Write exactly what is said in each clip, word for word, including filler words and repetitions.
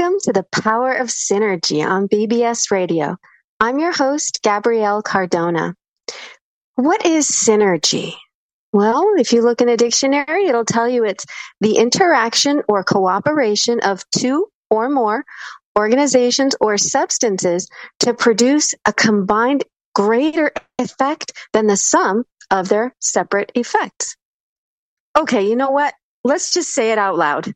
Welcome to the Power of Synergy on B B S Radio. I'm your host, Gabrielle Cardona. What is synergy? Well, if you look in a dictionary, it'll tell you it's the interaction or cooperation of two or more organizations or substances to produce a combined greater effect than the sum of their separate effects. Okay, you know what? Let's just say it out loud.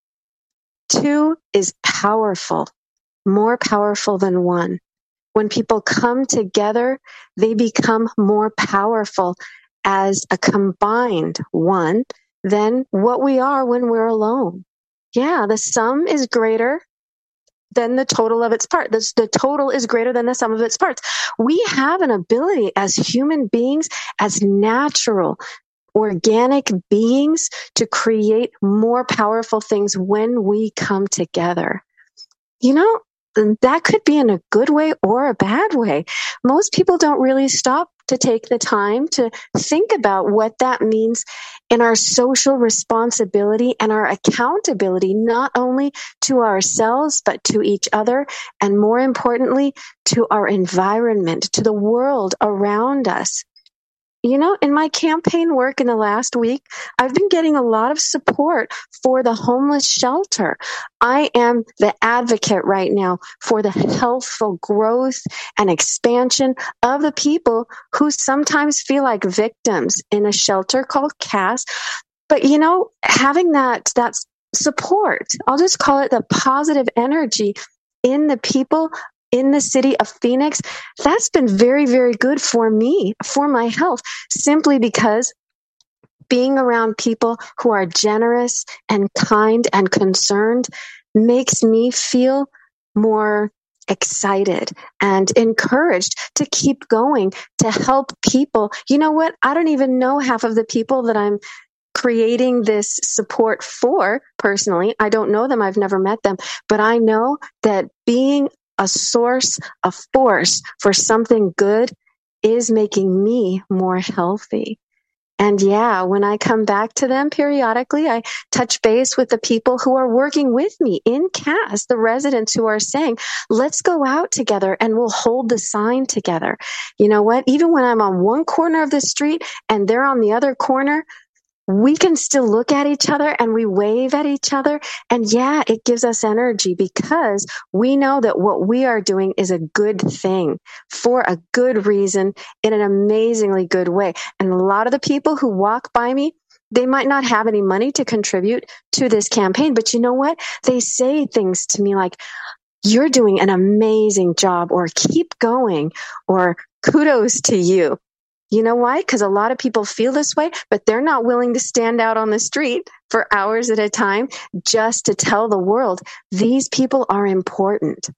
Two is powerful, more powerful than one. When people come together, they become more powerful as a combined one than what we are when we're alone. Yeah, the sum is greater than the total of its parts. The, the total is greater than the sum of its parts. We have an ability as human beings, as natural organic beings, to create more powerful things when we come together. You know, that could be in a good way or a bad way. Most people don't really stop to take the time to think about what that means in our social responsibility and our accountability, not only to ourselves, but to each other, and more importantly, to our environment, to the world around us. You know, in my campaign work in the last week, I've been getting a lot of support for the homeless shelter. I am the advocate right now for the healthful growth and expansion of the people who sometimes feel like victims in a shelter called C A S. But, you know, having that, that support, I'll just call it the positive energy in the people in the city of Phoenix, that's been very, very good for me, for my health, simply because being around people who are generous and kind and concerned makes me feel more excited and encouraged to keep going, to help people. You know what? I don't even know half of the people that I'm creating this support for personally. I don't know them. I've never met them, but I know that being a source, a force for something good is making me more healthy. And yeah, when I come back to them periodically, I touch base with the people who are working with me in C A S, the residents who are saying, let's go out together and we'll hold the sign together. You know what? Even when I'm on one corner of the street and they're on the other corner, we can still look at each other and we wave at each other. And yeah, it gives us energy because we know that what we are doing is a good thing for a good reason in an amazingly good way. And a lot of the people who walk by me, they might not have any money to contribute to this campaign, but you know what? They say things to me like, you're doing an amazing job, or keep going, or kudos to you. You know why? Because a lot of people feel this way, but they're not willing to stand out on the street for hours at a time just to tell the world these people are important.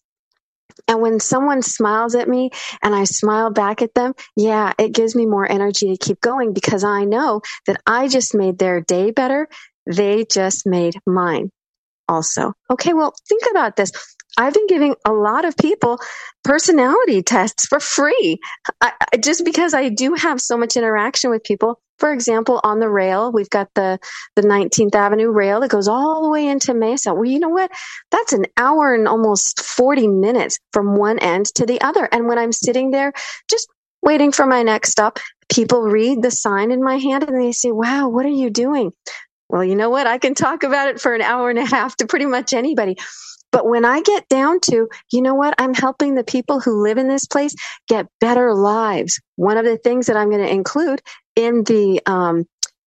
And when someone smiles at me and I smile back at them, yeah, it gives me more energy to keep going because I know that I just made their day better. They just made mine also. Okay, well, think about this. I've been giving a lot of people personality tests for free, I, I, just because I do have so much interaction with people. For example, on the rail, we've got the, the nineteenth Avenue rail that goes all the way into Mesa. Well, you know what? That's an hour and almost forty minutes from one end to the other. And when I'm sitting there just waiting for my next stop, people read the sign in my hand and they say, wow, what are you doing? Well, you know what? I can talk about it for an hour and a half to pretty much anybody. But when I get down to, you know what, I'm helping the people who live in this place get better lives. One of the things that I'm going to include in the um,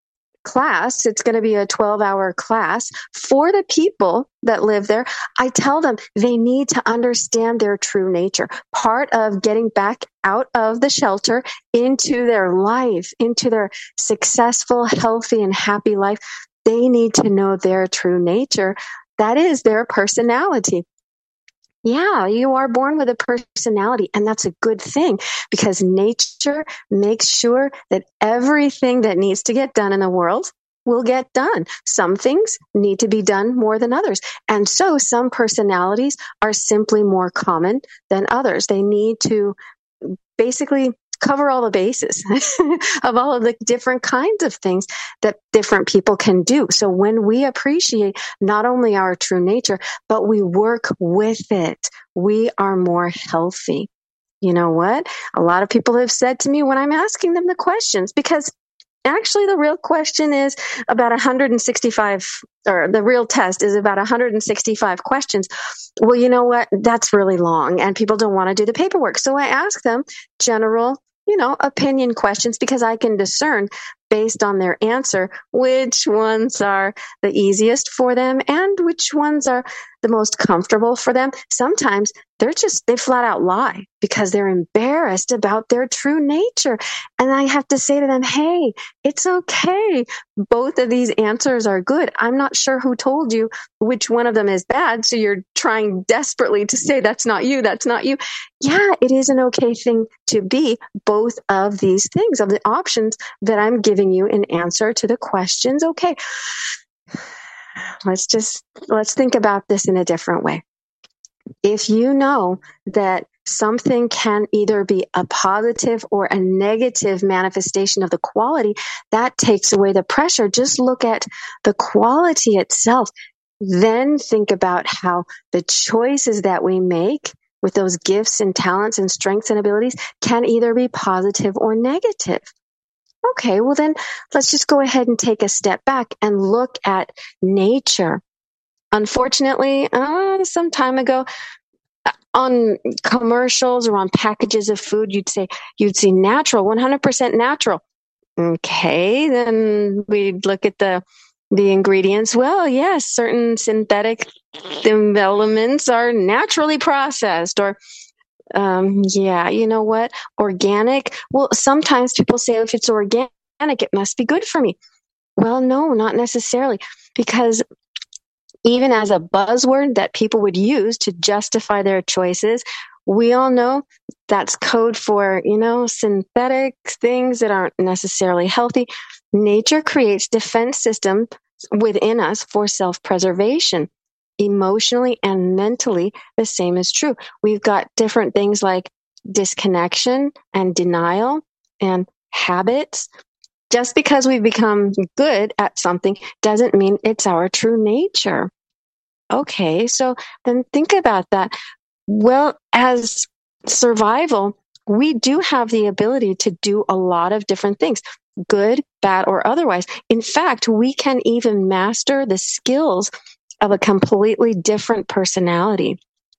class, it's going to be a twelve-hour class for the people that live there. I tell them they need to understand their true nature. Part of getting back out of the shelter into their life, into their successful, healthy, and happy life, they need to know their true nature. That is their personality. Yeah, you are born with a personality, and that's a good thing because nature makes sure that everything that needs to get done in the world will get done. Some things need to be done more than others. And so some personalities are simply more common than others. They need to basically cover all the bases of all of the different kinds of things that different people can do. So when we appreciate not only our true nature, but we work with it, we are more healthy. You know what? A lot of people have said to me when I'm asking them the questions, because actually the real question is about one hundred sixty-five, or the real test is about one hundred sixty-five questions. Well, you know what? That's really long and people don't want to do the paperwork. So I ask them general, you know, opinion questions, because I can discern based on their answer which ones are the easiest for them and which ones are the most comfortable for them. Sometimes they're just, they flat out lie because they're embarrassed about their true nature. And I have to say to them, hey, it's okay. Both of these answers are good. I'm not sure who told you which one of them is bad. So you're trying desperately to say that's not you, that's not you. Yeah, it is an okay thing to be both of these things, of the options that I'm giving you in answer to the questions. Okay. Let's just, let's think about this in a different way. If you know that something can either be a positive or a negative manifestation of the quality, that takes away the pressure. Just look at the quality itself. Then think about how the choices that we make with those gifts and talents and strengths and abilities can either be positive or negative. Okay, well then let's just go ahead and take a step back and look at nature. Unfortunately, uh, some time ago, on commercials or on packages of food, you'd say, you'd see natural, one hundred percent natural. Okay, then we'd look at the the ingredients. Well, yes, certain synthetic elements are naturally processed, or Um, yeah, you know what? Organic. Well, sometimes people say if it's organic, it must be good for me. Well, no, not necessarily, because even as a buzzword that people would use to justify their choices, we all know that's code for, you know, synthetic things that aren't necessarily healthy. Nature creates defense systems within us for self-preservation. Emotionally and mentally, the same is true. We've got different things like disconnection and denial and habits. Just because we've become good at something doesn't mean it's our true nature. Okay, so then think about that. Well, as survival, we do have the ability to do a lot of different things, good, bad, or otherwise. In fact, we can even master the skills of a completely different personality.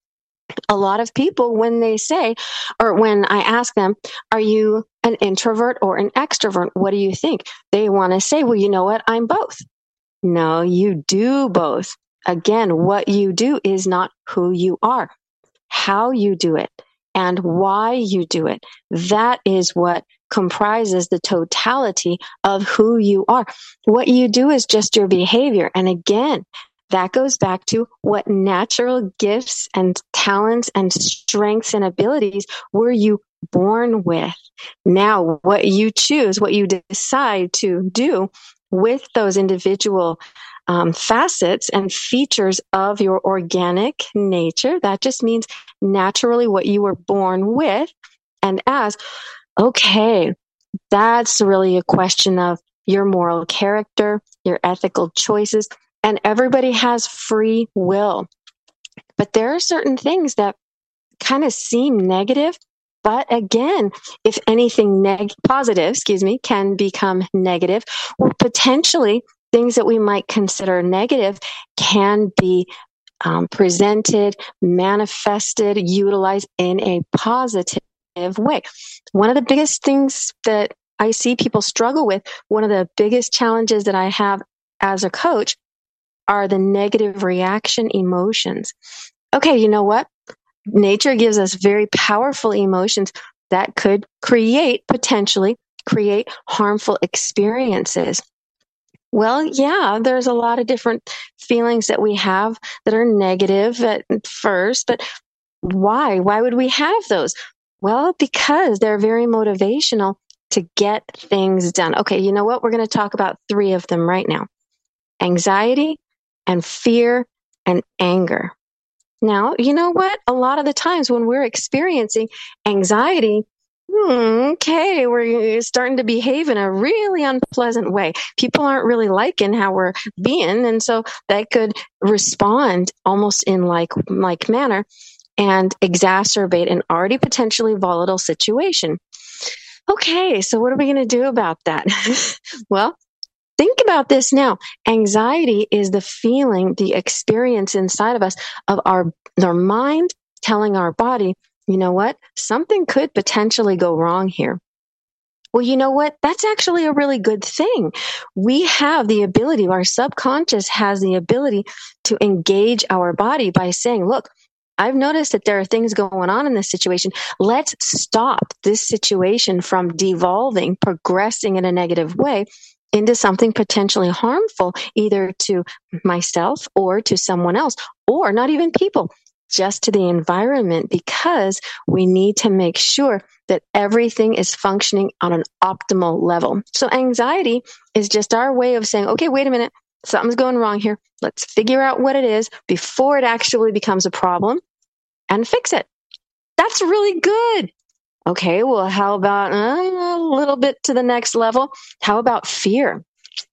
A lot of people, when they say, or when I ask them, are you an introvert or an extrovert? What do you think? They want to say, well, you know what? I'm both. No, you do both. Again, what you do is not who you are. How you do it and why you do it. That is what comprises the totality of who you are. What you do is just your behavior. And again, that goes back to what natural gifts and talents and strengths and abilities were you born with. Now, what you choose, what you decide to do with those individual um, facets and features of your organic nature, that just means naturally what you were born with and as. Okay, that's really a question of your moral character, your ethical choices. And everybody has free will. But there are certain things that kind of seem negative. But again, if anything neg- positive, excuse me, can become negative, or potentially things that we might consider negative can be um, presented, manifested, utilized in a positive way. One of the biggest things that I see people struggle with, one of the biggest challenges that I have as a coach, are the negative reaction emotions. Okay, you know what? Nature gives us very powerful emotions that could create, potentially create harmful experiences. Well, yeah, there's a lot of different feelings that we have that are negative at first, but why? Why would we have those? Well, because they're very motivational to get things done. Okay, you know what? We're going to talk about three of them right now. Anxiety, and fear, and anger. Now, you know what? A lot of the times when we're experiencing anxiety, Hmm, okay, we're starting to behave in a really unpleasant way. People aren't really liking how we're being, and so that could respond almost in like like manner and exacerbate an already potentially volatile situation. Okay, so what are we going to do about that? Well, think about this now. Anxiety is the feeling, the experience inside of us of our, our mind telling our body, you know what? Something could potentially go wrong here. Well, you know what? That's actually a really good thing. We have the ability, our subconscious has the ability to engage our body by saying, look, I've noticed that there are things going on in this situation. Let's stop this situation from devolving, progressing in a negative way into something potentially harmful, either to myself or to someone else, or not even people, just to the environment, because we need to make sure that everything is functioning on an optimal level. So anxiety is just our way of saying, okay, wait a minute, something's going wrong here. Let's figure out what it is before it actually becomes a problem and fix it. That's really good. Okay, well, how about uh, a little bit to the next level? How about fear?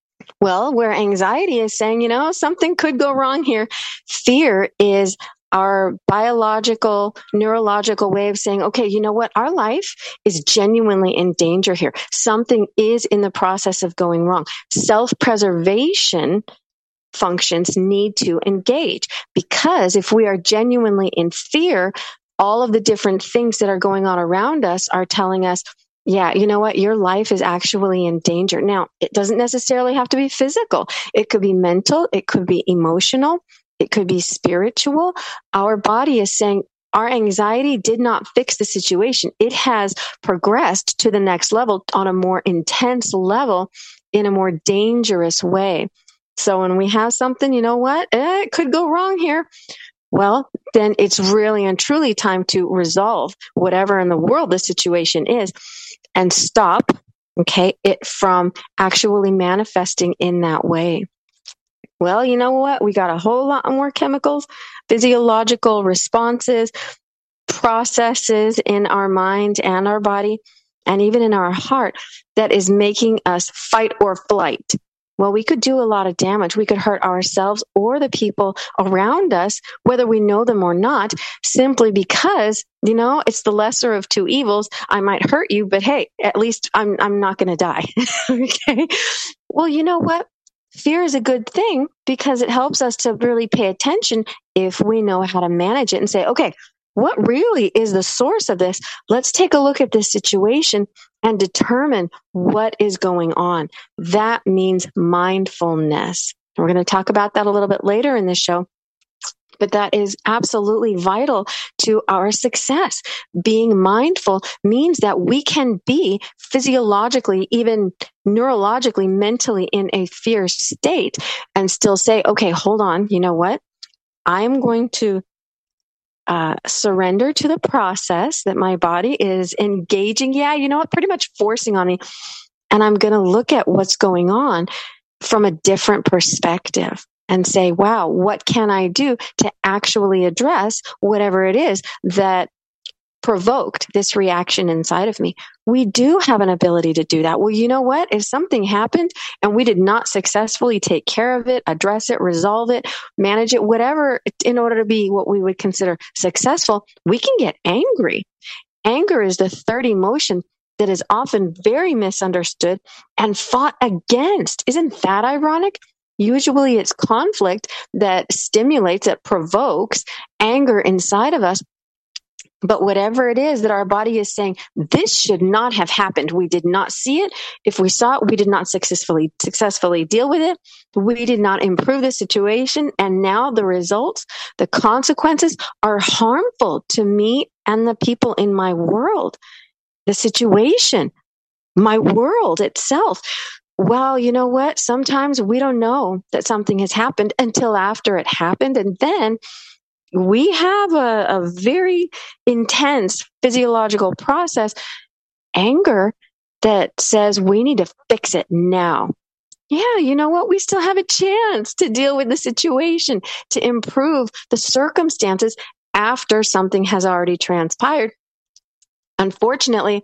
Well, where anxiety is saying, you know, something could go wrong here, fear is our biological, neurological way of saying, okay, you know what? Our life is genuinely in danger here. Something is in the process of going wrong. Self-preservation functions need to engage, because if we are genuinely in fear, all of the different things that are going on around us are telling us, yeah, you know what? Your life is actually in danger. Now, it doesn't necessarily have to be physical. It could be mental. It could be emotional. It could be spiritual. Our body is saying our anxiety did not fix the situation. It has progressed to the next level on a more intense level in a more dangerous way. So when we have something, you know what? Eh, it could go wrong here. Well, then it's really and truly time to resolve whatever in the world the situation is and stop, okay, it from actually manifesting in that way. Well, you know what? We got a whole lot more chemicals, physiological responses, processes in our mind and our body, and even in our heart that is making us fight or flight. Well, we could do a lot of damage. We could hurt ourselves or the people around us, whether we know them or not, simply because, you know, it's the lesser of two evils. I might hurt you, but hey, at least I'm, I'm not going to die. Okay. Well, you know what? Fear is a good thing because it helps us to really pay attention if we know how to manage it and say, okay, what really is the source of this? Let's take a look at this situation and determine what is going on. That means mindfulness. We're going to talk about that a little bit later in this show. But that is absolutely vital to our success. Being mindful means that we can be physiologically, even neurologically, mentally in a fear state and still say, okay, hold on. You know what? I'm going to Uh, surrender to the process that my body is engaging. Yeah, you know what? Pretty much forcing on me. And I'm going to look at what's going on from a different perspective and say, wow, what can I do to actually address whatever it is that provoked this reaction inside of me? We do have an ability to do that. Well, you know what? If something happened and we did not successfully take care of it, address it, resolve it, manage it, whatever, in order to be what we would consider successful, we can get angry. Anger is the third emotion that is often very misunderstood and fought against. Isn't that ironic? Usually it's conflict that stimulates, that provokes anger inside of us. But whatever it is that our body is saying, this should not have happened. We did not see it. If we saw it, we did not successfully successfully deal with it. We did not improve the situation. And now the results, the consequences are harmful to me and the people in my world, the situation, my world itself. Well, you know what? Sometimes we don't know that something has happened until after it happened. And then we have a, a very intense physiological process, anger, that says we need to fix it now. Yeah, you know what? We still have a chance to deal with the situation, to improve the circumstances after something has already transpired. Unfortunately,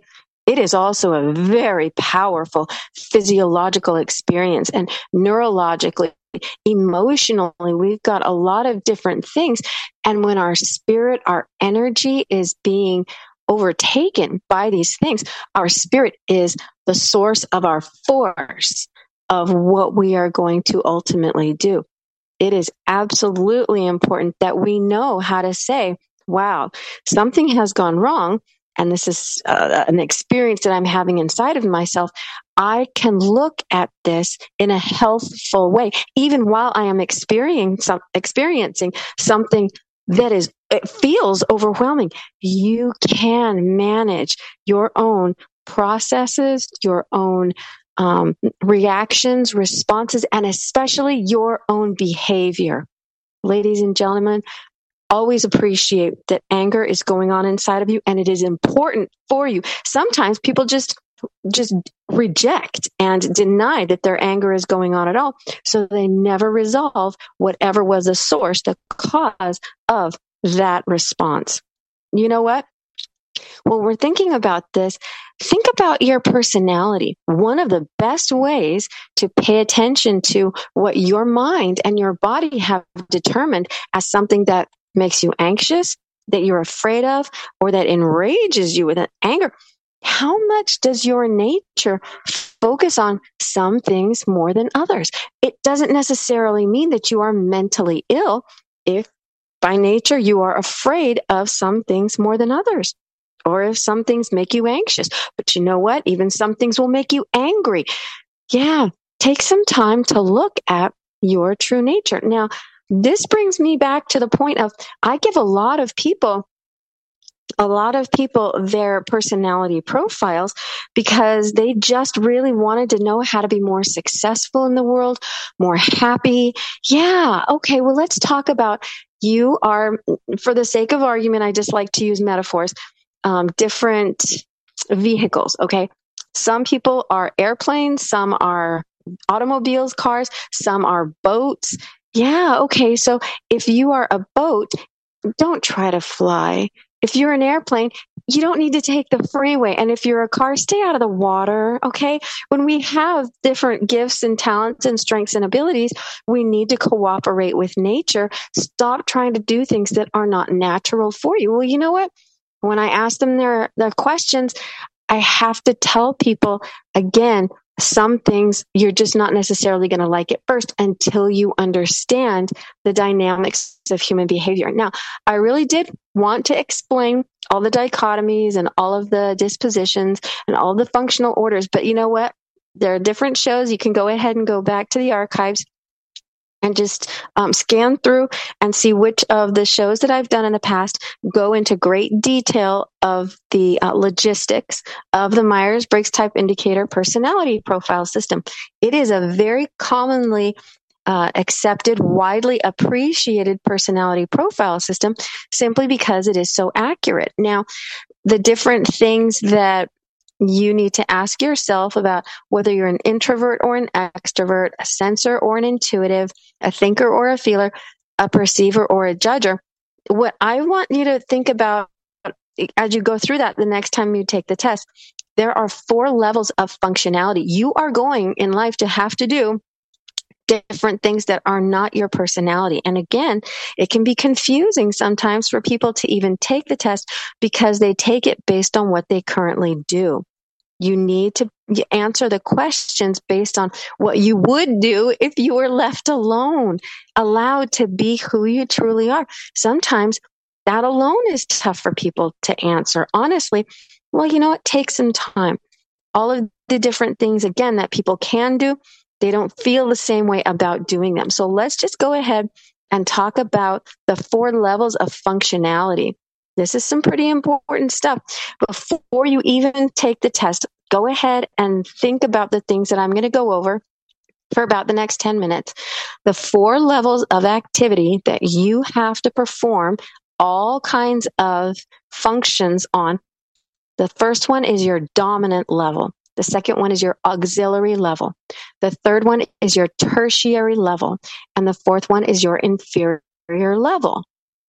it is also a very powerful physiological experience, and neurologically, emotionally, we've got a lot of different things. And when our spirit, our energy is being overtaken by these things, our spirit is the source of our force of what we are going to ultimately do. It is absolutely important that we know how to say, wow, something has gone wrong, and this is uh, an experience that I'm having inside of myself. I can look at this in a healthful way, even while I am experiencing, some, experiencing something that is, it feels overwhelming. You can manage your own processes, your own um, reactions, responses, and especially your own behavior. Ladies and gentlemen, always appreciate that anger is going on inside of you, and it is important for you. Sometimes people just just reject and deny that their anger is going on at all, so they never resolve whatever was the source, the cause of that response. You know what? When we're thinking about this, think about your personality. One of the best ways to pay attention to what your mind and your body have determined as something that makes you anxious, that you're afraid of, or that enrages you with anger. How much does your nature focus on some things more than others? It doesn't necessarily mean that you are mentally ill if by nature you are afraid of some things more than others, or if some things make you anxious. But you know what? Even some things will make you angry. Yeah, take some time to look at your true nature. Now, this brings me back to the point of, I give a lot of people, a lot of people their personality profiles because they just really wanted to know how to be more successful in the world, more happy. Yeah, okay, well, let's talk about, you are, for the sake of argument, I just like to use metaphors, um, different vehicles, okay? Some people are airplanes, some are automobiles, cars, some are boats. Yeah, okay, so if you are a boat, don't try to fly. If you're an airplane, you don't need to take the freeway. And if you're a car, stay out of the water, okay? When we have different gifts and talents and strengths and abilities, we need to cooperate with nature. Stop trying to do things that are not natural for you. Well, you know what? When I ask them their, their questions, I have to tell people, again, some things you're just not necessarily going to like at first until you understand the dynamics of human behavior. Now, I really did want to explain all the dichotomies and all of the dispositions and all the functional orders, but you know what? There are different shows. You can go ahead and go back to the archives and just um, scan through and see which of the shows that I've done in the past go into great detail of the uh, logistics of the Myers-Briggs Type Indicator Personality Profile System. It is a very commonly uh, accepted, widely appreciated personality profile system simply because it is so accurate. Now, the different things that you need to ask yourself about whether you're an introvert or an extrovert, a sensor or an intuitive, a thinker or a feeler, a perceiver or a judger. What I want you to think about as you go through that the next time you take the test, there are four levels of functionality. You are going in life to have to do different things that are not your personality. And again, it can be confusing sometimes for people to even take the test because they take it based on what they currently do. You need to answer the questions based on what you would do if you were left alone, allowed to be who you truly are. Sometimes that alone is tough for people to answer. Honestly, well, you know, it takes some time. All of the different things, again, that people can do, they don't feel the same way about doing them. So let's just go ahead and talk about the four levels of functionality. This is some pretty important stuff. Before you even take the test, go ahead and think about the things that I'm going to go over for about the next ten minutes. The four levels of activity that you have to perform all kinds of functions on. The first one is your dominant level. The second one is your auxiliary level. The third one is your tertiary level. And the fourth one is your inferior level.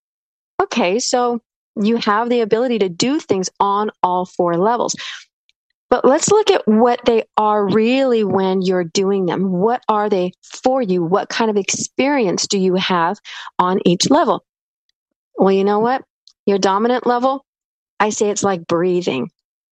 Okay, so you have the ability to do things on all four levels. But let's look at what they are really when you're doing them. What are they for you? What kind of experience do you have on each level? Well, you know what? Your dominant level, I say it's like breathing.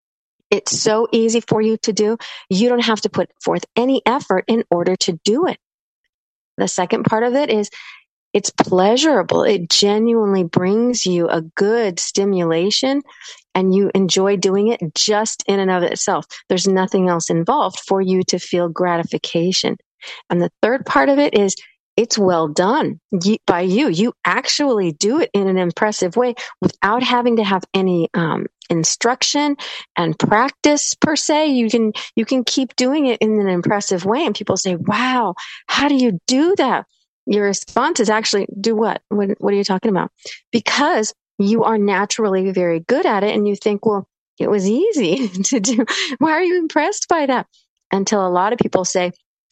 It's so easy for you to do. You don't have to put forth any effort in order to do it. The second part of it is it's pleasurable. It genuinely brings you a good stimulation and you enjoy doing it just in and of itself. There's nothing else involved for you to feel gratification. And the third part of it is it's well done by you. You actually do it in an impressive way without having to have any um, instruction and practice per se. You can you can keep doing it in an impressive way, and people say, "Wow, how do you do that?" Your response is actually, "Do what? What, what are you talking about?" Because you are naturally very good at it, and you think, "Well, it was easy to do. Why are you impressed by that?" Until a lot of people say,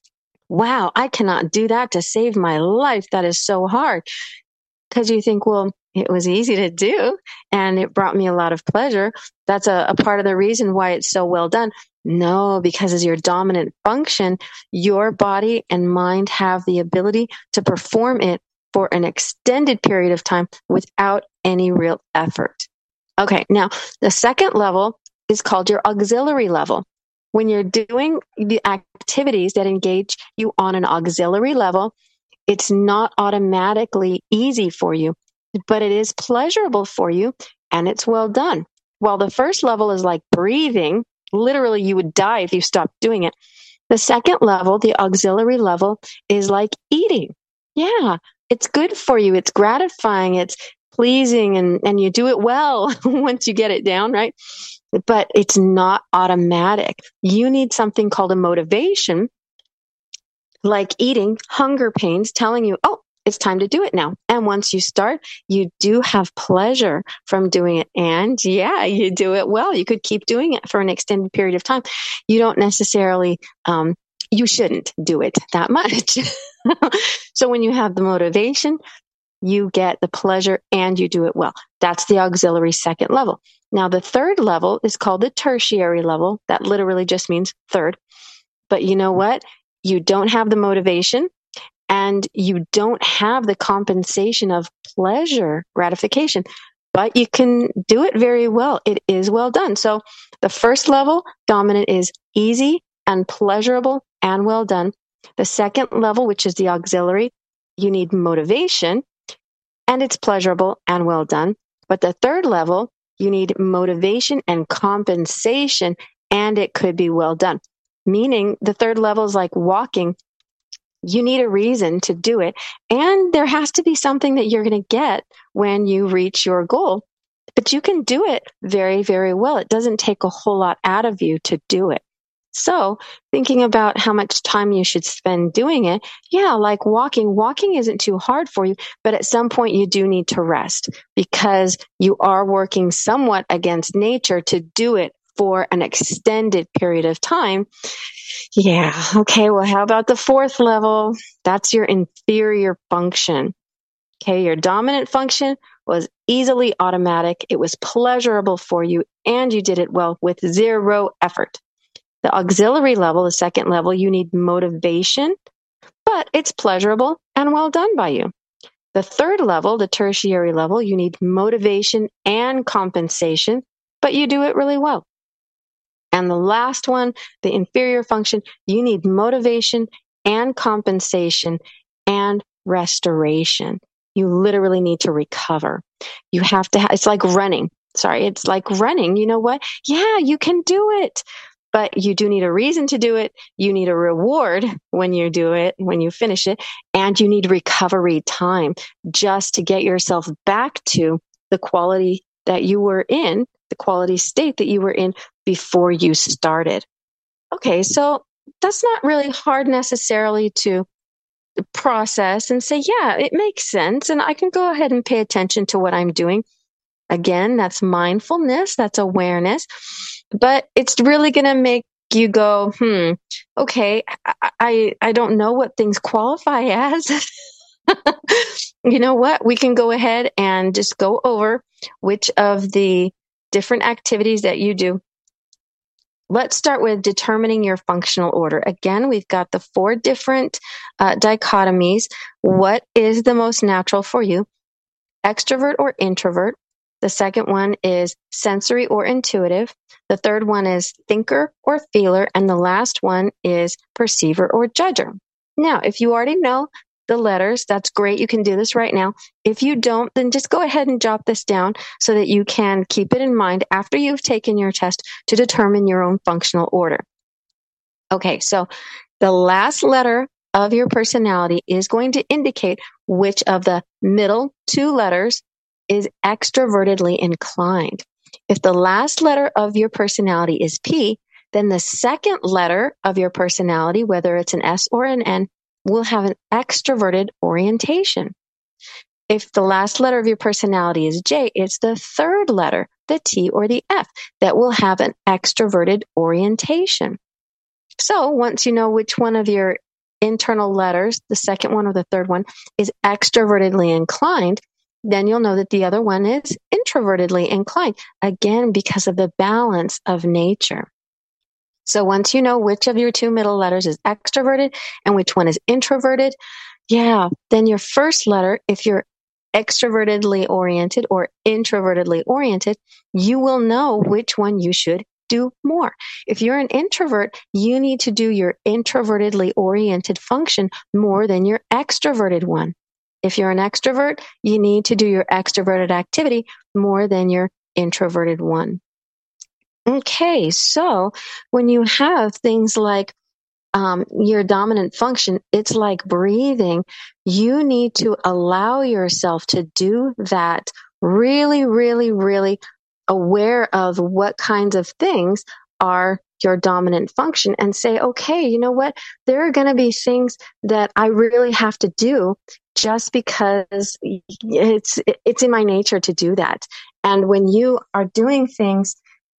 "Wow, I cannot do that to save my life. That is so hard." Because you think, well, it was easy to do and it brought me a lot of pleasure. That's a, a part of the reason why it's so well done. No, because as your dominant function, your body and mind have the ability to perform it for an extended period of time without any real effort. Okay, now the second level is called your auxiliary level. When you're doing the activities that engage you on an auxiliary level, it's not automatically easy for you, but it is pleasurable for you and it's well done. While the first level is like breathing, literally you would die if you stopped doing it. The second level, the auxiliary level, is like eating. Yeah, it's good for you. It's gratifying. It's pleasing and, and you do it well once you get it down, right? But it's not automatic. You need something called a motivation, like eating, hunger pains telling you, oh, it's time to do it now. And once you start, you do have pleasure from doing it. And yeah, you do it well. You could keep doing it for an extended period of time. You don't necessarily, um, you shouldn't do it that much. So when you have the motivation, you get the pleasure and you do it well. That's the auxiliary second level. Now, the third level is called the tertiary level. That literally just means third. But you know what? You don't have the motivation and you don't have the compensation of pleasure, gratification, but you can do it very well. It is well done. So the first level, dominant, is easy and pleasurable and well done. The second level, which is the auxiliary, you need motivation and it's pleasurable and well done. But the third level, you need motivation and compensation and it could be well done. Meaning the third level is like walking. You need a reason to do it. And there has to be something that you're going to get when you reach your goal. But you can do it very, very well. It doesn't take a whole lot out of you to do it. So thinking about how much time you should spend doing it, yeah, like walking. Walking isn't too hard for you, but at some point you do need to rest because you are working somewhat against nature to do it for an extended period of time. Yeah. Okay. Well, how about the fourth level? That's your inferior function. Okay. Your dominant function was easily automatic. It was pleasurable for you and you did it well with zero effort. The auxiliary level, the second level, you need motivation, but it's pleasurable and well done by you. The third level, the tertiary level, you need motivation and compensation, but you do it really well. And the last one, the inferior function, you need motivation and compensation and restoration. You literally need to recover. You have to, ha- it's like running. Sorry, it's like running. You know what? Yeah, you can do it. But you do need a reason to do it. You need a reward when you do it, when you finish it. And you need recovery time just to get yourself back to the quality that you were in, the quality state that you were in before you started. Okay, so that's not really hard necessarily to process and say, yeah, it makes sense. And I can go ahead and pay attention to what I'm doing. Again, that's mindfulness, that's awareness, but it's really going to make you go, hmm, okay, I, I, I don't know what things qualify as. You know what? We can go ahead and just go over which of the different activities that you do let's start with determining your functional order. Again, we've got the four different uh, dichotomies. What is the most natural for you? Extrovert or introvert. The second one is sensory or intuitive. The third one is thinker or feeler. And the last one is perceiver or judger. Now, if you already know the letters, that's great. You can do this right now. If you don't, then just go ahead and jot this down so that you can keep it in mind after you've taken your test to determine your own functional order. Okay, so the last letter of your personality is going to indicate which of the middle two letters is extrovertedly inclined. If the last letter of your personality is P, then the second letter of your personality, whether it's an S or an N, will have an extroverted orientation. If the last letter of your personality is J, it's the third letter, the T or the F, that will have an extroverted orientation. So once you know which one of your internal letters, the second one or the third one, is extrovertedly inclined, then you'll know that the other one is introvertedly inclined, again, because of the balance of nature. So once you know which of your two middle letters is extroverted and which one is introverted, yeah, then your first letter, if you're extrovertedly oriented or introvertedly oriented, you will know which one you should do more. If you're an introvert, you need to do your introvertedly oriented function more than your extroverted one. If you're an extrovert, you need to do your extroverted activity more than your introverted one. Okay, so when you have things like um, your dominant function, it's like breathing. You need to allow yourself to do that really, really, really aware of what kinds of things are your dominant function and say, okay, you know what? There are going to be things that I really have to do just because it's, it's in my nature to do that. And when you are doing things,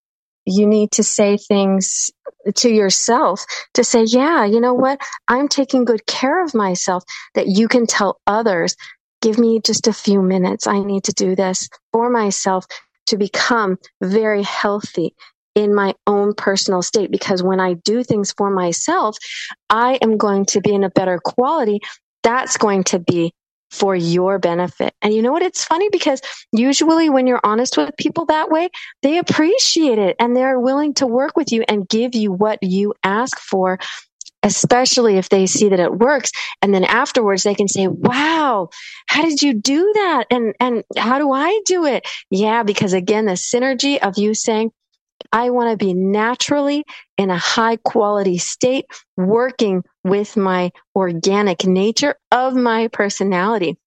you need to say things to yourself to say, yeah, you know what? I'm taking good care of myself, that you can tell others, give me just a few minutes. I need to do this for myself to become very healthy in my own personal state. Because when I do things for myself, I am going to be in a better quality. That's going to be for your benefit. And you know what? It's funny because usually when you're honest with people that way, they appreciate it and they're willing to work with you and give you what you ask for, especially if they see that it works. And then afterwards they can say, wow, how did you do that? And, and how do I do it? Yeah, because again, the synergy of you saying, I want to be naturally in a high quality state, working with my organic nature of my personality.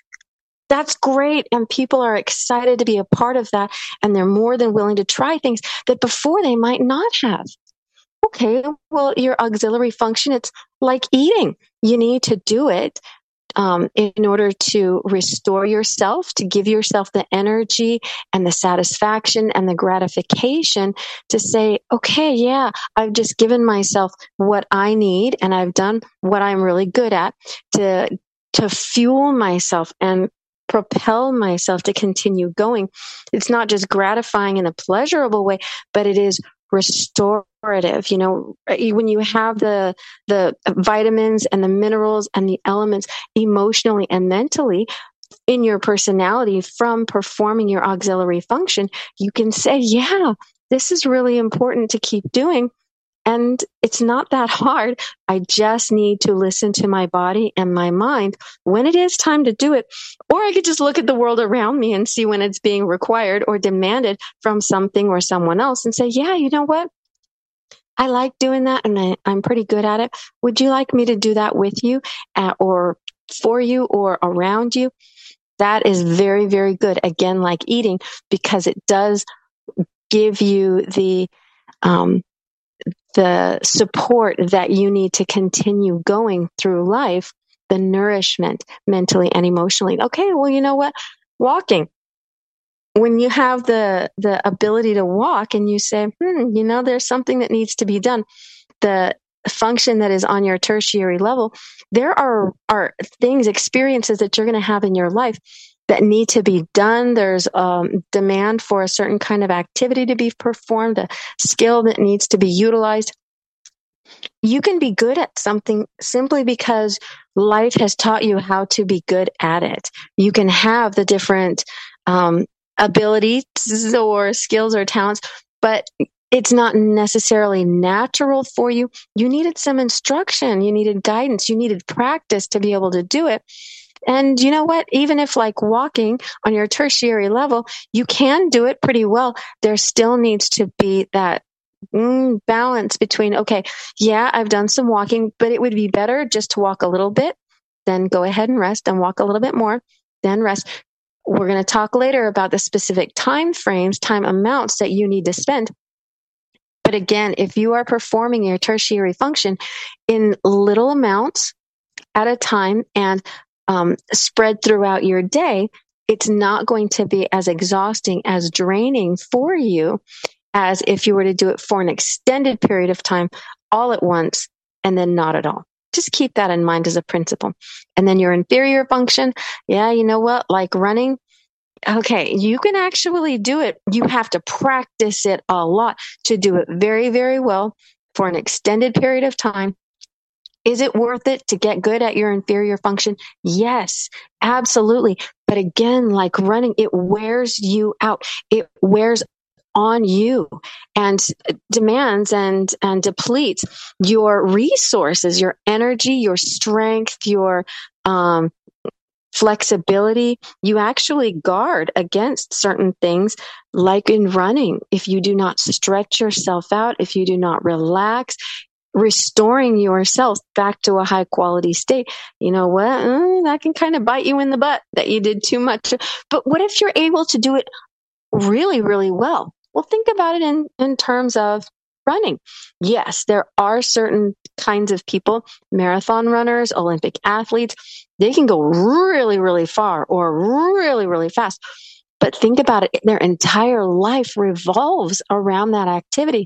That's great. And people are excited to be a part of that. And they're more than willing to try things that before they might not have. Okay, well, your auxiliary function, it's like eating. You need to do it um, in order to restore yourself, to give yourself the energy and the satisfaction and the gratification to say, okay, yeah, I've just given myself what I need and I've done what I'm really good at to, to fuel myself and propel myself to continue going. It's not just gratifying in a pleasurable way, but it is restorative. You know, when you have the the vitamins and the minerals and the elements emotionally and mentally in your personality from performing your auxiliary function, you can say, yeah, this is really important to keep doing. And it's not that hard. I just need to listen to my body and my mind when it is time to do it. Or I could just look at the world around me and see when it's being required or demanded from something or someone else and say, yeah, you know what? I like doing that and I, I'm pretty good at it. Would you like me to do that with you uh, or for you or around you? That is very, very good. Again, like eating, because it does give you the, um, the support that you need to continue going through life, the nourishment mentally and emotionally. Okay, well, you know what? Walking. When you have the, the ability to walk and you say, hmm, you know, there's something that needs to be done, the function that is on your tertiary level, there are, are things, experiences that you're going to have in your life that need to be done. There's um, demand for a certain kind of activity to be performed, a skill that needs to be utilized. You can be good at something simply because life has taught you how to be good at it. You can have the different um, abilities or skills or talents, but it's not necessarily natural for you. You needed some instruction. You needed guidance. You needed practice to be able to do it. And you know what? Even if like walking on your tertiary level, you can do it pretty well. There still needs to be that mm, balance between, okay, yeah, I've done some walking, but it would be better just to walk a little bit, then go ahead and rest and walk a little bit more, then rest. We're going to talk later about the specific time frames, time amounts that you need to spend. But again, if you are performing your tertiary function in little amounts at a time and um, spread throughout your day, it's not going to be as exhausting, as draining for you as if you were to do it for an extended period of time all at once and then not at all. Just keep that in mind as a principle. And then your inferior function, yeah, you know what? Like running, okay, you can actually do it. You have to practice it a lot to do it very, very well for an extended period of time. Is it worth it to get good at your inferior function? Yes, absolutely. But again, like running, it wears you out. It wears on you and demands and, and depletes your resources, your energy, your strength, your um, flexibility. You actually guard against certain things like in running. If you do not stretch yourself out, if you do not relax, restoring yourself back to a high quality state, you know what? Mm, that can kind of bite you in the butt that you did too much. But what if you're able to do it really, really well? Well, think about it in, in terms of running. Yes, there are certain kinds of people, marathon runners, Olympic athletes, they can go really, really far or really, really fast. But think about it, their entire life revolves around that activity.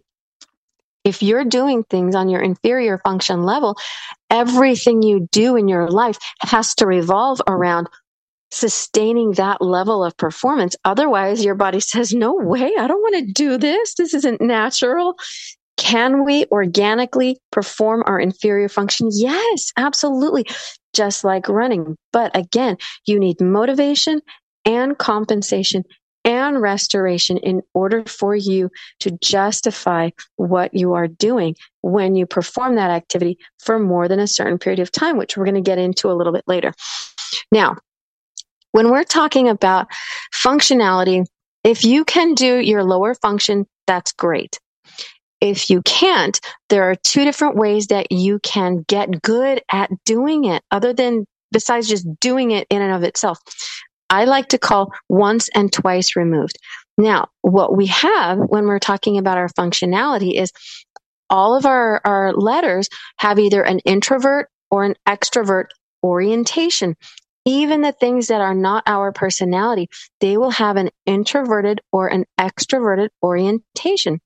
If you're doing things on your inferior function level, everything you do in your life has to revolve around sustaining that level of performance. Otherwise, your body says, no way, I don't want to do this. This isn't natural. Can we organically perform our inferior function? Yes, absolutely. Just like running. But again, you need motivation and compensation and restoration in order for you to justify what you are doing when you perform that activity for more than a certain period of time, which we're going to get into a little bit later. Now, when we're talking about functionality, if you can do your lower function, that's great. If you can't, there are two different ways that you can get good at doing it, other than besides just doing it in and of itself. I like to call once and twice removed. Now, what we have when we're talking about our functionality is all of our, our letters have either an introvert or an extrovert orientation. Even the things that are not our personality, they will have an introverted or an extroverted orientation.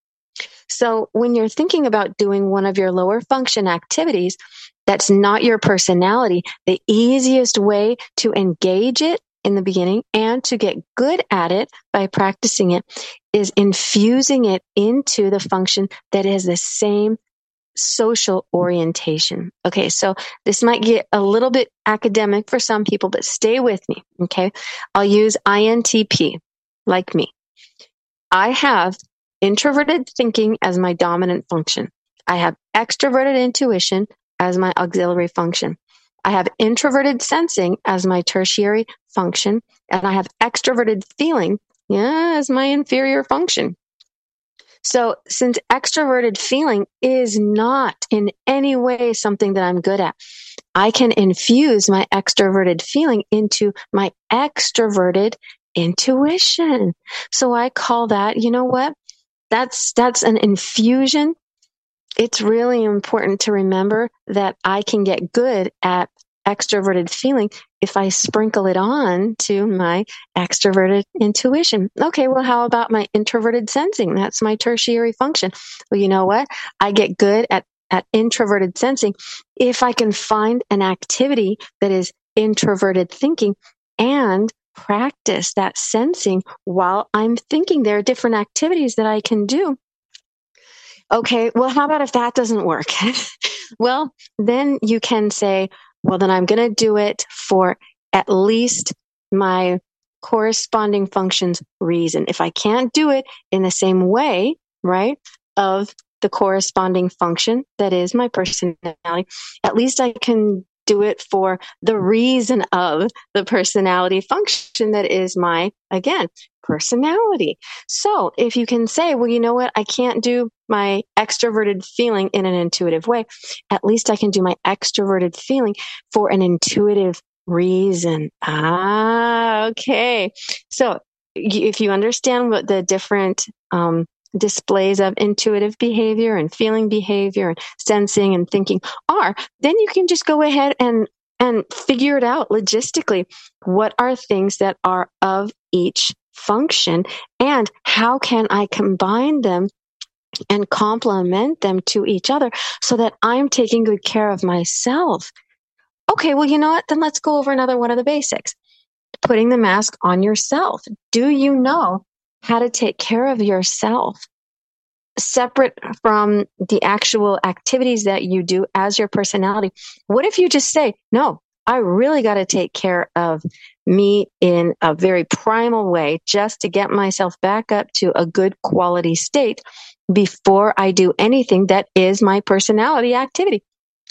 So when you're thinking about doing one of your lower function activities that's not your personality, the easiest way to engage it in the beginning and to get good at it by practicing it is infusing it into the function that is the same social orientation. Okay, so this might get a little bit academic for some people, but stay with me, okay? I'll use I N T P, like me. I have introverted thinking as my dominant function. I have extroverted intuition as my auxiliary function. I have introverted sensing as my tertiary function, and I have extroverted feeling, yeah, as my inferior function. So since extroverted feeling is not in any way something that I'm good at, I can infuse my extroverted feeling into my extroverted intuition. So I call that, you know what? That's, that's an infusion. It's really important to remember that I can get good at extroverted feeling if I sprinkle it on to my extroverted intuition. Okay, well, how about my introverted sensing? That's my tertiary function. Well, you know what? I get good at, at introverted sensing if I can find an activity that is introverted thinking and practice that sensing while I'm thinking. There are different activities that I can do. Okay, well, how about if that doesn't work? Well, then you can say, well, then I'm going to do it for at least my corresponding functions reason. If I can't do it in the same way, right, of the corresponding function that is my personality, at least I can do it for the reason of the personality function that is my, again, personality. So if you can say, well, you know what, I can't do my extroverted feeling in an intuitive way, at least I can do my extroverted feeling for an intuitive reason. Ah, okay. So if you understand what the different um, displays of intuitive behavior and feeling behavior and sensing and thinking are, then you can just go ahead and and figure it out logistically. What are things that are of each function, and how can I combine them and complement them to each other so that I'm taking good care of myself? Okay, well, you know what? Then let's go over another one of the basics. Putting the mask on yourself. Do you know how to take care of yourself? Separate from the actual activities that you do as your personality. What if you just say, no, I really got to take care of me in a very primal way just to get myself back up to a good quality state before I do anything that is my personality activity.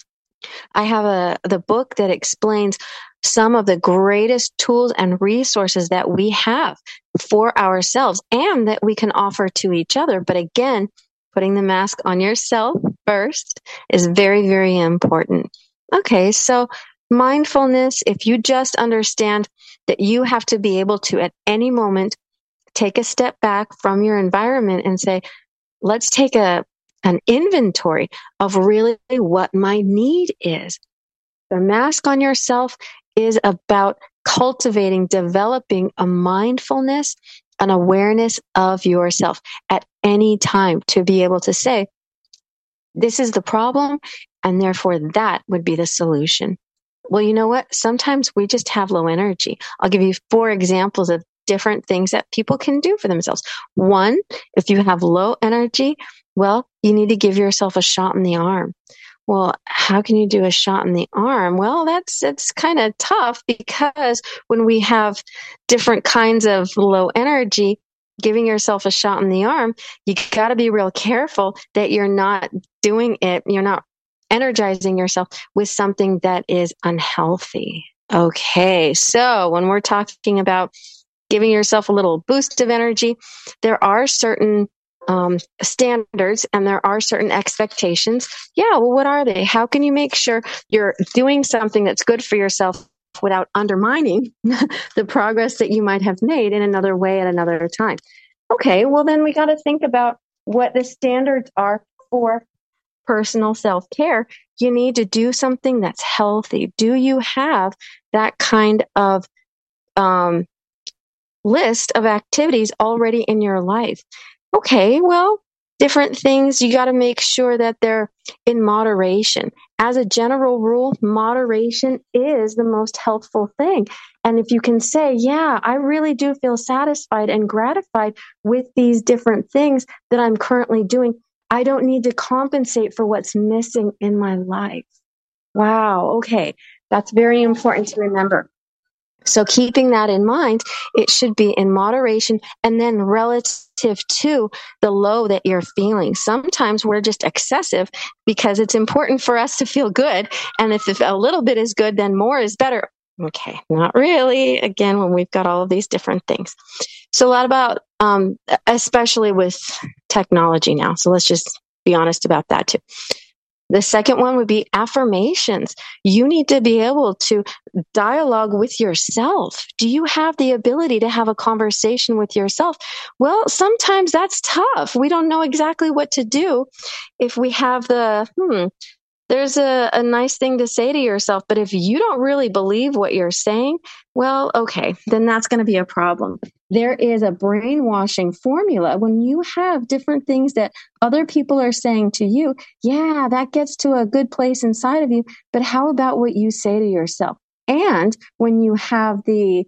I have a the book that explains some of the greatest tools and resources that we have for ourselves and that we can offer to each other. But again, putting the mask on yourself first is very, very important. Okay, so mindfulness, if you just understand that you have to be able to, at any moment, take a step back from your environment and say, let's take a an inventory of really what my need is. The mask on yourself is about cultivating, developing a mindfulness, an awareness of yourself at any time to be able to say, this is the problem, and therefore that would be the solution. Well, you know what? Sometimes we just have low energy. I'll give you four examples of different things that people can do for themselves. One, if you have low energy, well, you need to give yourself a shot in the arm. Well, how can you do a shot in the arm? Well, that's it's kind of tough because when we have different kinds of low energy, giving yourself a shot in the arm, you got to be real careful that you're not doing it, you're not energizing yourself with something that is unhealthy. Okay, so when we're talking about giving yourself a little boost of energy, there are certain um, standards and there are certain expectations. Yeah, well, what are they? How can you make sure you're doing something that's good for yourself without undermining the progress that you might have made in another way at another time? Okay, well, then we got to think about what the standards are for personal self-care. You need to do something that's healthy. Do you have that kind of um, list of activities already in your life? Okay, well, different things, you got to make sure that they're in moderation. As a general rule, moderation is the most helpful thing. And if you can say, yeah, I really do feel satisfied and gratified with these different things that I'm currently doing, I don't need to compensate for what's missing in my life. Wow, okay, that's very important to remember. So keeping that in mind, it should be in moderation and then relative to the low that you're feeling. Sometimes we're just excessive because it's important for us to feel good. And if, if a little bit is good, then more is better. Okay, not really. Again, when we've got all of these different things. So a lot about, um, especially with technology now. So let's just be honest about that too. The second one would be affirmations. You need to be able to dialogue with yourself. Do you have the ability to have a conversation with yourself? Well, sometimes that's tough. We don't know exactly what to do if we have the, hmm, there's a, a nice thing to say to yourself, but if you don't really believe what you're saying, well, okay, then that's going to be a problem. There is a brainwashing formula when you have different things that other people are saying to you. Yeah, that gets to a good place inside of you, but how about what you say to yourself? And when you have the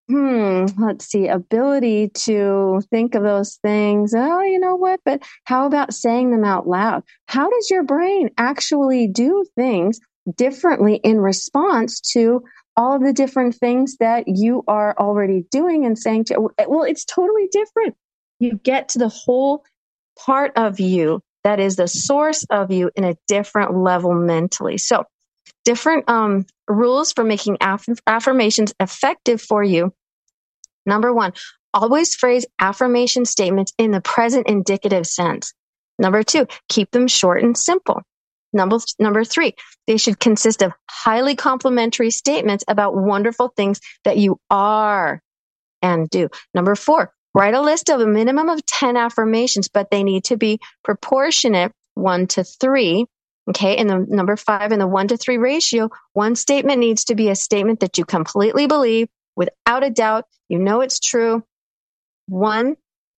Hmm, let's see, ability to think of those things. Oh, you know what? But how about saying them out loud? How does your brain actually do things differently in response to all of the different things that you are already doing and saying to, well, it's totally different. You get to the whole part of you that is the source of you in a different level mentally. So different um, rules for making aff- affirmations effective for you. Number one, always phrase affirmation statements in the present indicative sense. Number two, keep them short and simple. Number, number three, they should consist of highly complimentary statements about wonderful things that you are and do. Number four, write a list of a minimum of ten affirmations, but they need to be proportionate one to three. Okay. And the number five, in the one to three ratio, one statement needs to be a statement that you completely believe without a doubt. You know it's true. One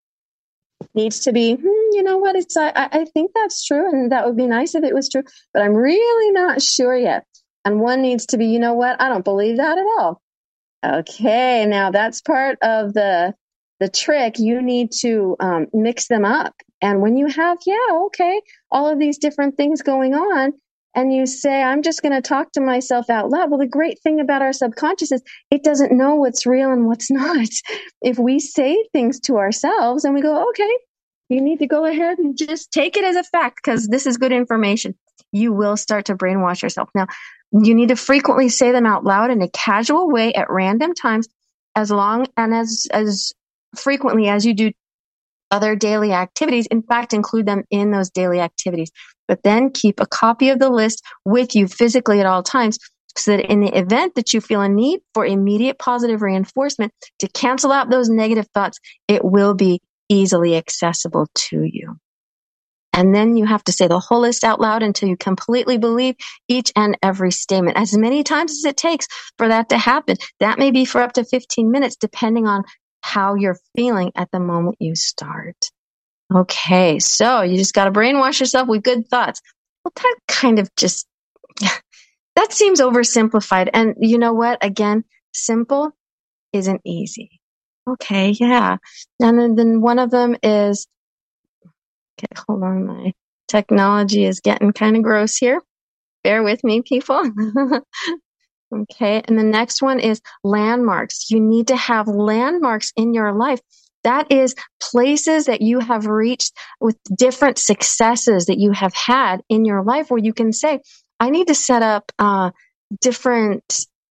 needs to be, hmm, you know what? It's I, I think that's true, and that would be nice if it was true, but I'm really not sure yet. And one needs to be, you know what? I don't believe that at all. Okay, now that's part of the the trick. You need to um, mix them up. And when you have, yeah, okay, all of these different things going on, and you say, I'm just going to talk to myself out loud. Well, the great thing about our subconscious is it doesn't know what's real and what's not. If we say things to ourselves and we go, okay, you need to go ahead and just take it as a fact because this is good information, you will start to brainwash yourself. Now, you need to frequently say them out loud in a casual way at random times, as long and as, as frequently as you do other daily activities. In fact, include them in those daily activities. But then keep a copy of the list with you physically at all times, so that in the event that you feel a need for immediate positive reinforcement to cancel out those negative thoughts, it will be easily accessible to you. And then you have to say the whole list out loud until you completely believe each and every statement, as many times as it takes for that to happen. That may be for up to fifteen minutes, depending on how you're feeling at the moment you start. Okay, so you just got to brainwash yourself with good thoughts. Well, that kind of just, that seems oversimplified. And you know what? Again, simple isn't easy. Okay, yeah. And then, then one of them is, okay, hold on, my technology is getting kind of gross here. Bear with me, people. Okay, and the next one is landmarks. You need to have landmarks in your life. That is places that you have reached with different successes that you have had in your life, where you can say, I need to set up uh, different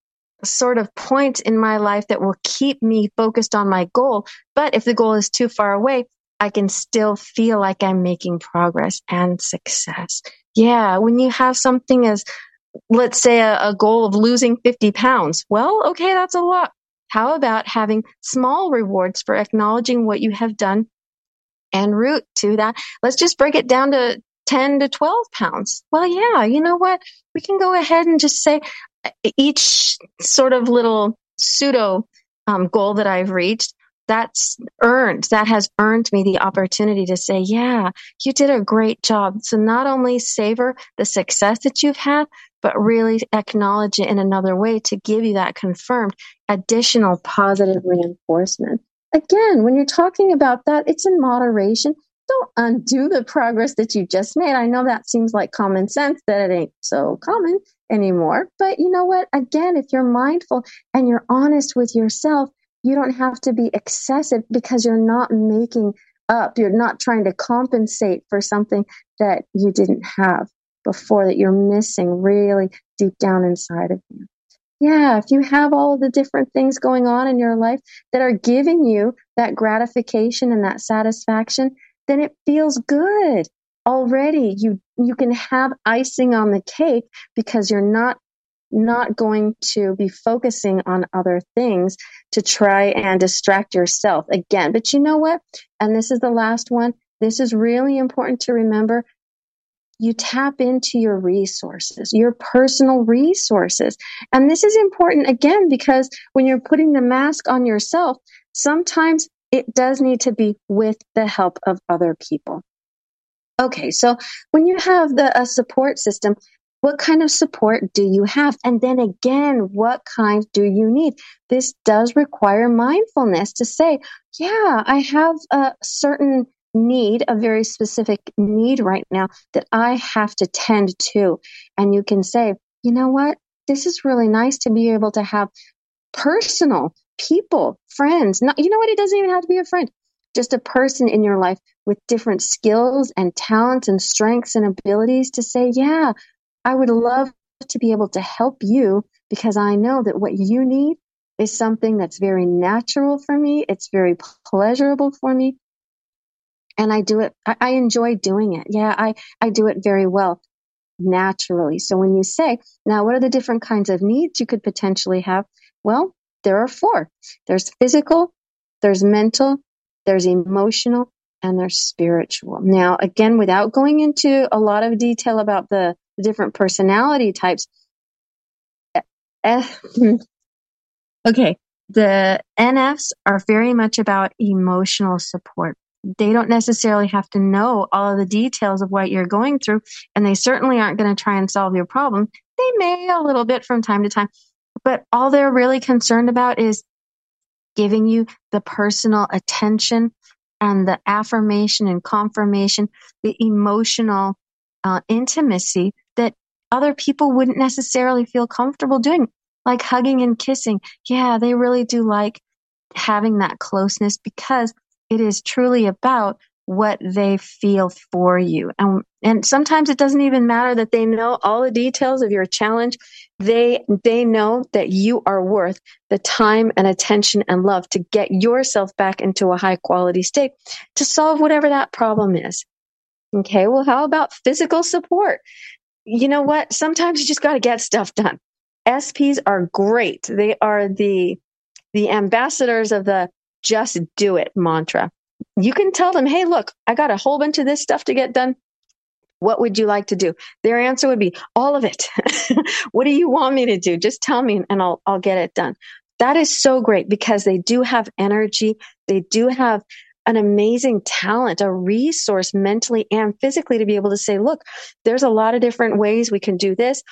sort of points in my life that will keep me focused on my goal. But if the goal is too far away, I can still feel like I'm making progress and success. Yeah, when you have something as, let's say, a, a goal of losing fifty pounds. Well, okay, that's a lot. How about having small rewards for acknowledging what you have done en route to that? Let's just break it down to ten to twelve pounds. Well, yeah, you know what? We can go ahead and just say each sort of little pseudo um, goal that I've reached, that's earned, that has earned me the opportunity to say, yeah, you did a great job. So not only savor the success that you've had, but really acknowledge it in another way to give you that confirmed additional positive reinforcement. Again, when you're talking about that, it's in moderation. Don't undo the progress that you just made. I know that seems like common sense, that it ain't so common anymore. But you know what? Again, if you're mindful and you're honest with yourself, you don't have to be excessive, because you're not making up. You're not trying to compensate for something that you didn't have before, that you're missing really deep down inside of you. Yeah, if you have all the different things going on in your life that are giving you that gratification and that satisfaction, then it feels good. Already you you can have icing on the cake, because you're not not going to be focusing on other things to try and distract yourself again. But you know what? And this is the last one. This is really important to remember. You tap into your resources, your personal resources. And this is important again, because when you're putting the mask on yourself, sometimes it does need to be with the help of other people. Okay, so when you have the a support system, What kind of support do you have? And then again, what kind do you need? This does require mindfulness to say, yeah, I have a certain need, a very specific need right now that I have to tend to. And you can say, you know what? This is really nice to be able to have personal people, friends. Not, you know what? It doesn't even have to be a friend. Just a person in your life with different skills and talents and strengths and abilities to say, yeah, I would love to be able to help you because I know that what you need is something that's very natural for me. It's very pleasurable for me. And I do it. I, I enjoy doing it. Yeah, I, I do it very well naturally. So when you say, now, what are the different kinds of needs you could potentially have? Well, there are four. There's physical, there's mental, there's emotional, and there's spiritual. Now, again, without going into a lot of detail about the, the different personality types, eh, okay, the N Fs are very much about emotional support. They don't necessarily have to know all of the details of what you're going through, and they certainly aren't going to try and solve your problem. They may a little bit from time to time, but all they're really concerned about is giving you the personal attention and the affirmation and confirmation, the emotional uh, intimacy that other people wouldn't necessarily feel comfortable doing, like hugging and kissing. Yeah, they really do like having that closeness because it is truly about what they feel for you. And, and sometimes it doesn't even matter that they know all the details of your challenge. They, they know that you are worth the time and attention and love to get yourself back into a high quality state to solve whatever that problem is. Okay. Well, how about physical support? You know what? Sometimes you just got to get stuff done. S Ps are great. They are the, the ambassadors of the just do it mantra. You can tell them, hey, look, I got a whole bunch of this stuff to get done. What would you like to do? Their answer would be all of it. What do you want me to do? Just tell me and I'll, I'll get it done. That is so great because they do have energy. They do have an amazing talent, a resource mentally and physically to be able to say, look, there's a lot of different ways we can do this.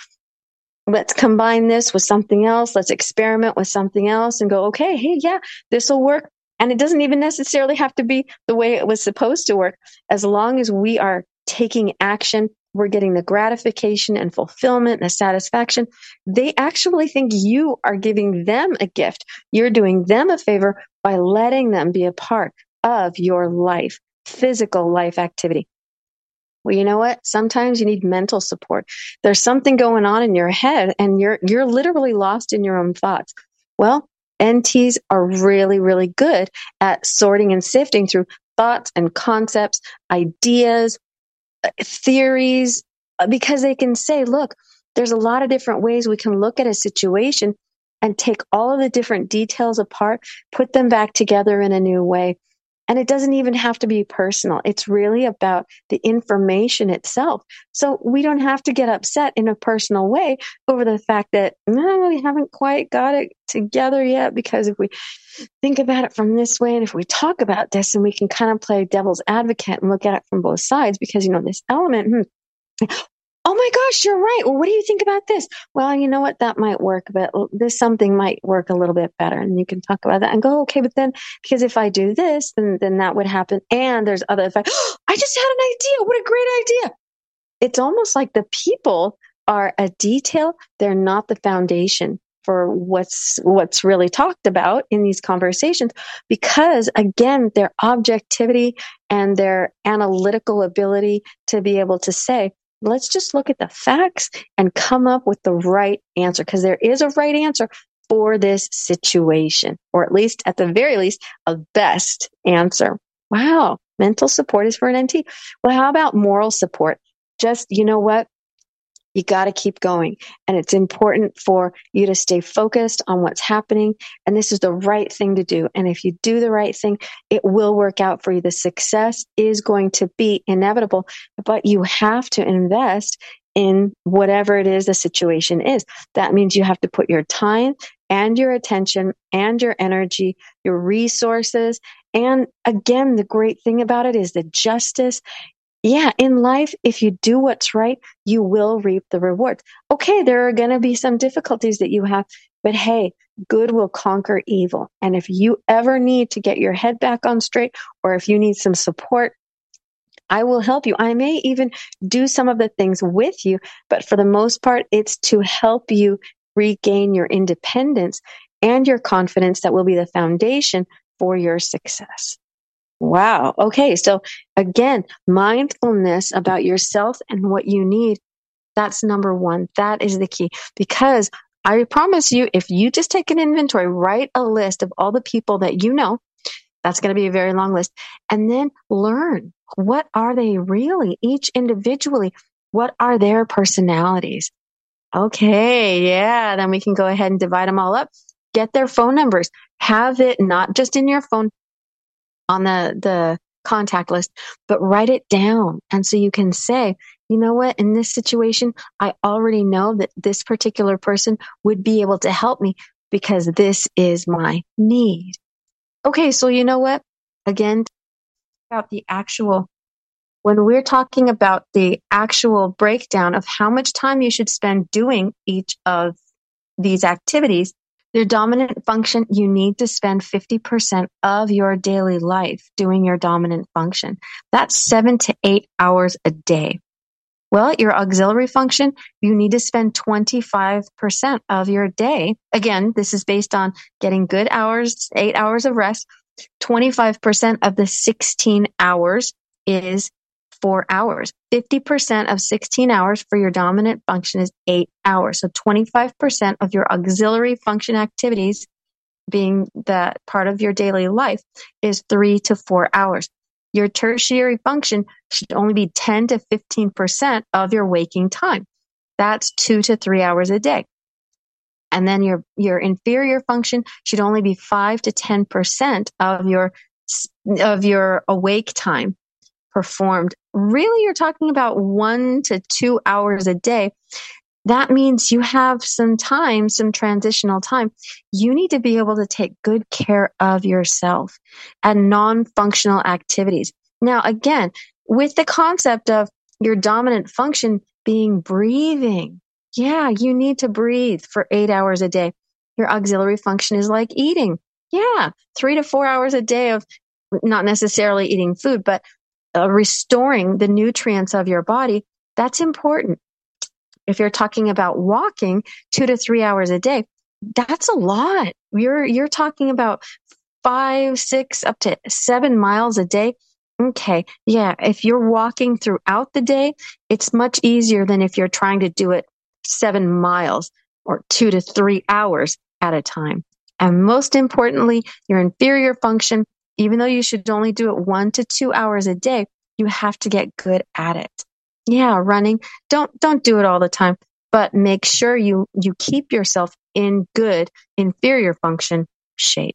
Let's combine this with something else. Let's experiment with something else and go, okay, hey, yeah, this will work. And it doesn't even necessarily have to be the way it was supposed to work. As long as we are taking action, we're getting the gratification and fulfillment and the satisfaction. They actually think you are giving them a gift. You're doing them a favor by letting them be a part of your life, physical life activity. Well, you know what? Sometimes you need mental support. There's something going on in your head and you're, you're literally lost in your own thoughts. Well, N Ts are really, really good at sorting and sifting through thoughts and concepts, ideas, theories, because they can say, look, there's a lot of different ways we can look at a situation and take all of the different details apart, put them back together in a new way. And it doesn't even have to be personal. It's really about the information itself. So we don't have to get upset in a personal way over the fact that, no, we haven't quite got it together yet. Because if we think about it from this way, and if we talk about this, and we can kind of play devil's advocate and look at it from both sides, because, you know, this element, hmm, oh my gosh, you're right. Well, what do you think about this? Well, you know what? That might work, but this something might work a little bit better. And you can talk about that and go, okay, but then because if I do this, then, then that would happen. And there's other effects. Oh, I just had an idea. What a great idea. It's almost like the people are a detail. They're not the foundation for what's, what's really talked about in these conversations, because again, their objectivity and their analytical ability to be able to say, let's just look at the facts and come up with the right answer, because there is a right answer for this situation, or at least, at the very least, a best answer. Wow. Mental support is for an N T. Well, how about moral support? Just, you know what? You got to keep going. And it's important for you to stay focused on what's happening. And this is the right thing to do. And if you do the right thing, it will work out for you. The success is going to be inevitable, but you have to invest in whatever it is the situation is. That means you have to put your time and your attention and your energy, your resources. And again, the great thing about it is the justice Yeah, in life, if you do what's right, you will reap the rewards. Okay, there are going to be some difficulties that you have, but hey, good will conquer evil. And if you ever need to get your head back on straight, or if you need some support, I will help you. I may even do some of the things with you, but for the most part, it's to help you regain your independence and your confidence that will be the foundation for your success. Wow. Okay. So again, mindfulness about yourself and what you need. That's number one. That is the key, because I promise you, if you just take an inventory, write a list of all the people that you know, that's going to be a very long list, and then learn, what are they really, each individually? What are their personalities? Okay. Yeah. Then we can go ahead and divide them all up, get their phone numbers, have it not just in your phone, on the, the contact list, but write it down. And so you can say, you know what, in this situation, I already know that this particular person would be able to help me because this is my need. Okay. So you know what, again, about the actual, when we're talking about the actual breakdown of how much time you should spend doing each of these activities, your dominant function, you need to spend fifty percent of your daily life doing your dominant function. That's seven to eight hours a day. Well, your auxiliary function, you need to spend twenty-five percent of your day. Again, this is based on getting good hours, eight hours of rest. twenty-five percent of the sixteen hours is four hours. fifty percent of sixteen hours for your dominant function is eight hours. So twenty-five percent of your auxiliary function activities, being that part of your daily life, is three to four hours. Your tertiary function should only be ten to fifteen percent of your waking time. That's two to three hours a day. And then your, your inferior function should only be five to ten percent of your, of your awake time performed. Really, you're talking about one to two hours a day. That means you have some time, some transitional time. You need to be able to take good care of yourself and non-functional activities. Now, again, with the concept of your dominant function being breathing. Yeah, you need to breathe for eight hours a day. Your auxiliary function is like eating. Yeah, three to four hours a day of not necessarily eating food, but Uh, restoring the nutrients of your body. That's important. If you're talking about walking two to three hours a day, that's a lot. You're, you're talking about five, six, up to seven miles a day. Okay. Yeah. If you're walking throughout the day, it's much easier than if you're trying to do it seven miles or two to three hours at a time. And most importantly, your inferior function, even though you should only do it one to two hours a day, you have to get good at it. Yeah, running. Don't, don't do it all the time, but make sure you, you keep yourself in good inferior function shape.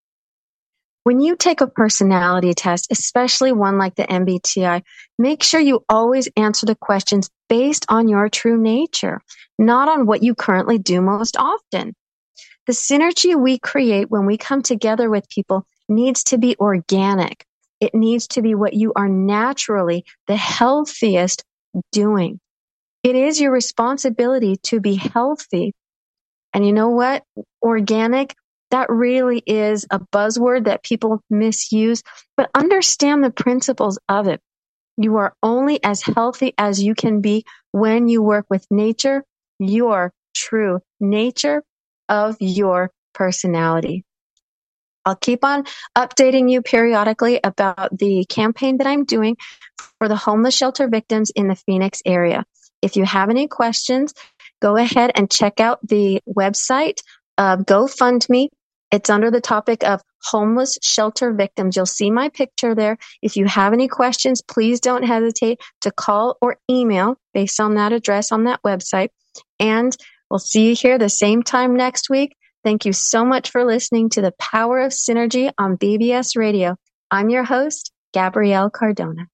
When you take a personality test, especially one like the M B T I, make sure you always answer the questions based on your true nature, not on what you currently do most often. The synergy we create when we come together with people needs to be organic. It needs to be what you are naturally the healthiest doing. It is your responsibility to be healthy. And you know what? Organic, that really is a buzzword that people misuse, but understand the principles of it. You are only as healthy as you can be when you work with nature, your true nature of your personality. I'll keep on updating you periodically about the campaign that I'm doing for the homeless shelter victims in the Phoenix area. If you have any questions, go ahead and check out the website of GoFundMe. It's under the topic of homeless shelter victims. You'll see my picture there. If you have any questions, please don't hesitate to call or email based on that address on that website. And we'll see you here the same time next week. Thank you so much for listening to The Power of Synergy on B B S Radio. I'm your host, Gabrielle Cardona.